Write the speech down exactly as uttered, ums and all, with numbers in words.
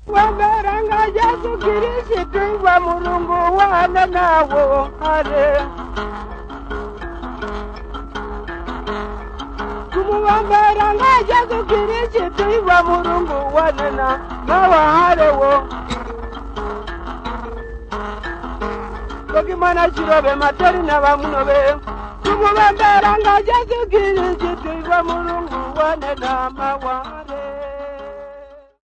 Wameranga Yesu Kristo wa Mulungu wana nawo hale. Wameranga Yesu Kristo wa Mulungu wana nawo hale wo. Koki mana chirobe materi na bamunobe. Wameranga Yesu Kristo wa Mulungu wana nawo hale.